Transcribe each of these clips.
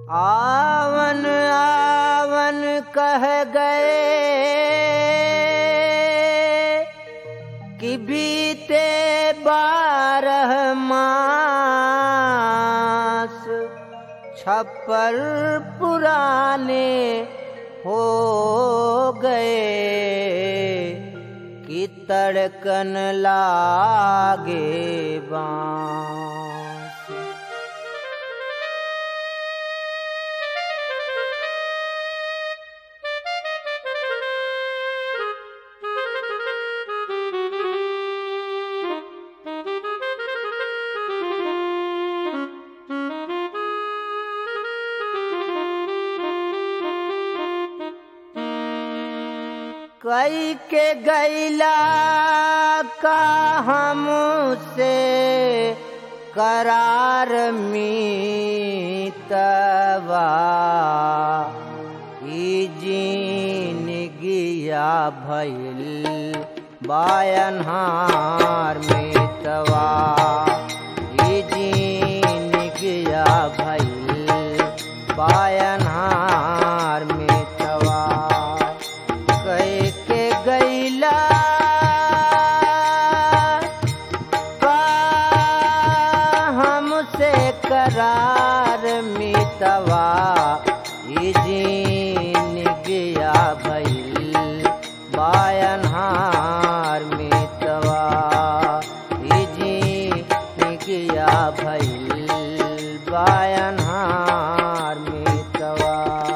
आवन आवन कह गए कि बीते 12 मास छप्पर पुराने हो गए कि तड़कन लागे बाँस। कई के गैला का हमसे करार मीतवा ई जीन गिया भइल बायनहार मीतवा ई जीन गिया भइल बायनहार मीतवा। गैला का हमसे करार मीतवा ई जीन गिया भइल बायनहार मीतवा ई जीन गिया भइल बायनहार मीतवा।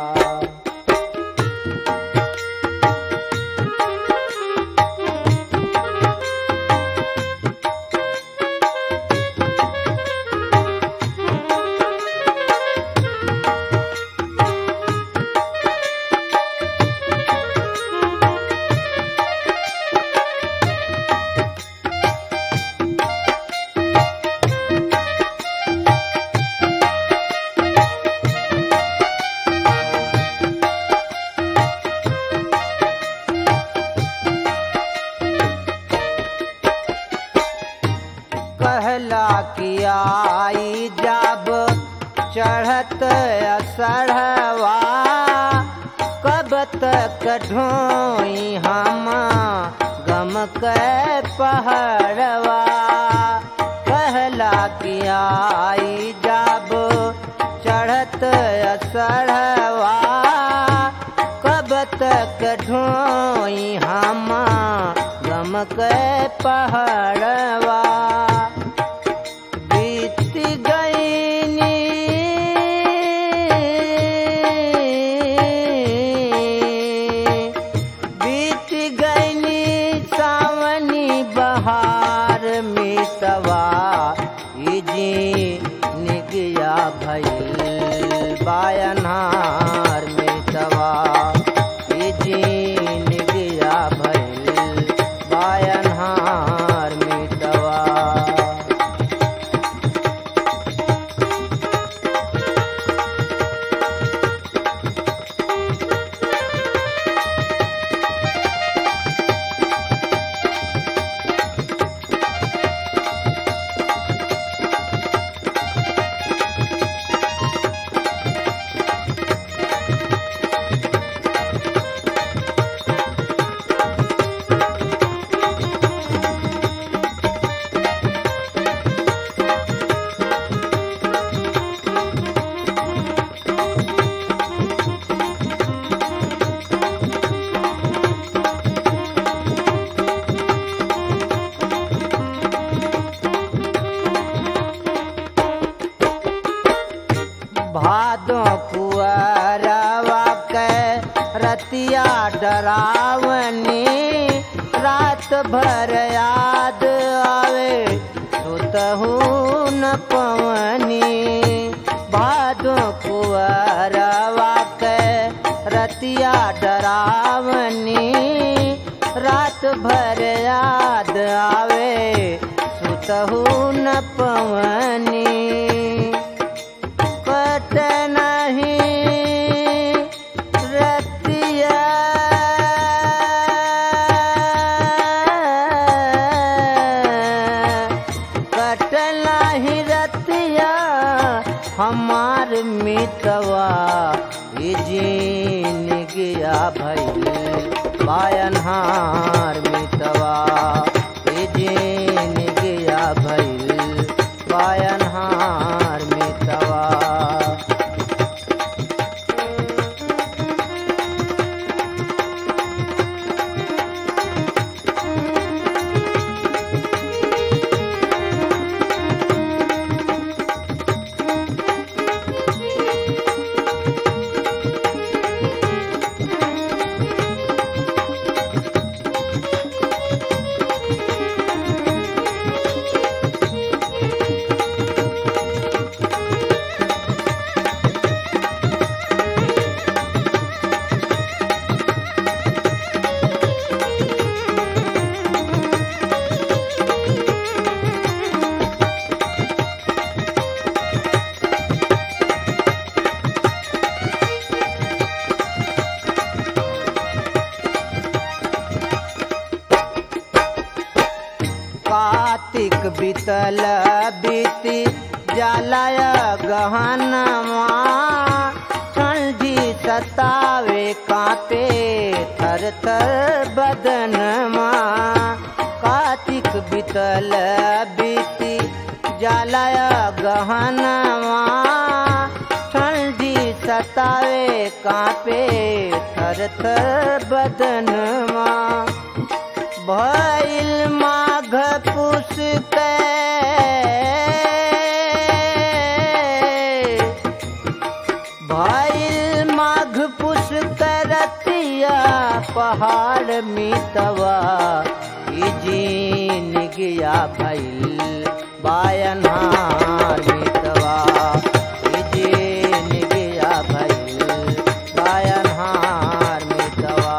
कहला कि आई जब चढ़त असढ़वा कब तक ढोई हम गम के पहड़वा। कहला कि आई जब चढ़त असढ़वा कब तक ढोई हम गम के पहड़वा। बहार मीतवा ई जीन गिया भइल बायनहार मीतवा ई जीन गिया भइल बायनहार मीतवा। भादों कुंवरवा के रतिया डरावनी रात भर याद आवे सुतहु न पवनी। भादों कुंवरवा के रतिया डरावनी रात भर याद आवे सुतहु न पवनी। कट नहीं रतिया कट नहीं रतिया हमार मितवा मितवा ई जीन गया भइल बायनहार मितवा ई जीन गया भइल बायनहार मितवा। कार्तिक बीतल बीती जालाय गहनमा ठंडी सतावे कांपे थर थर बदनमा। कार्तिक बीतल बीती जालाय गहनमा ठंडी सतावे कांपे थर थर बदनमा। भइल माघ पुस के भइल माघ पुस के रतिया पहाड़ मितवा ई जीन गया भइल बायनहार मितवा ई जीन गया भइल बायनहार मितवा।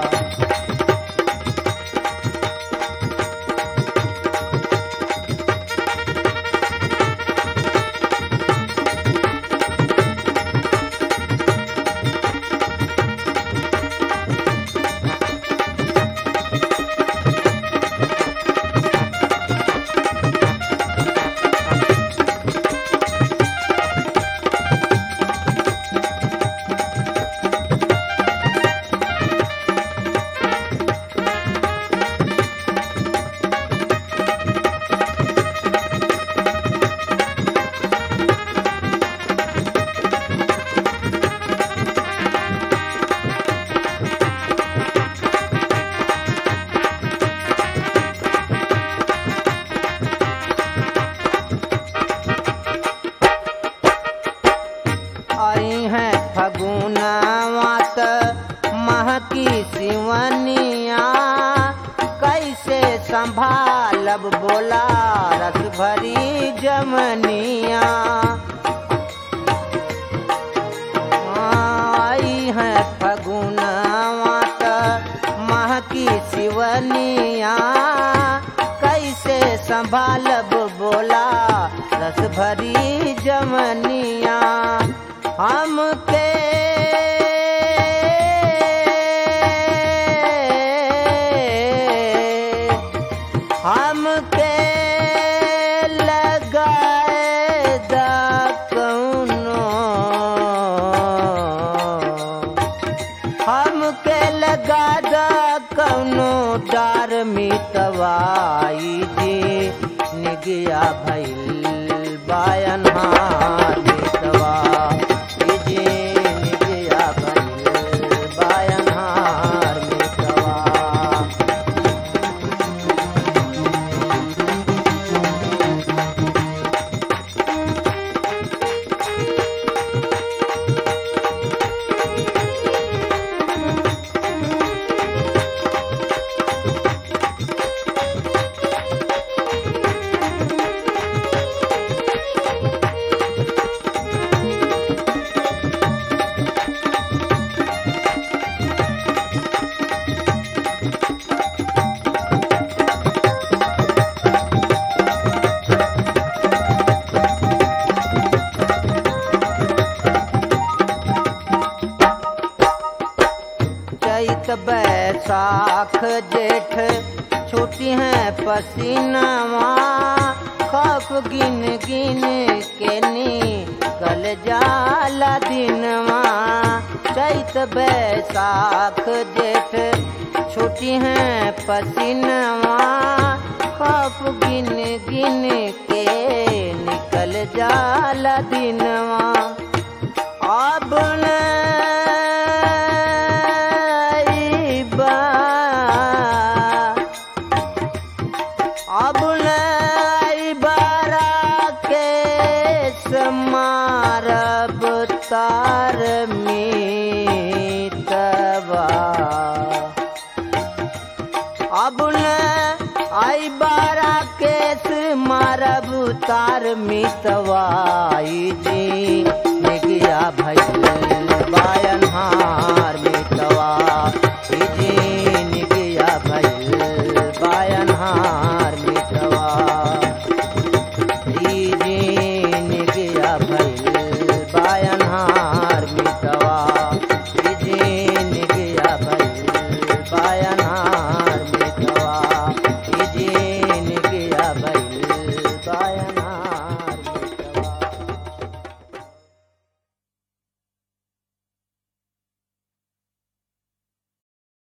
महकी सिवनिया कैसे संभालब बोला रस भरी जमनिया। आई है फगुनवा महकी सिवनिया कैसे संभालब बोला रस भरी जमनिया। हमके लगाए दा कौनो हमके लगा दा कौनो डार मितवा ई जीन गया भइल बायनहार मितवा ई जीन गया भइल बायनहार मितवा। बैसाख जेठ छूटी है पसीनावा खप गिन गिन के नी निकल जाला दिनवा चैत बैसाख जेठ छुट्टी हैं पसीनवा खप गिन गिन के निकल जाला दिनवा अब मारब तार मीतवा अब न आई बारा केस मारब तार मीतवा जी ने गया भाई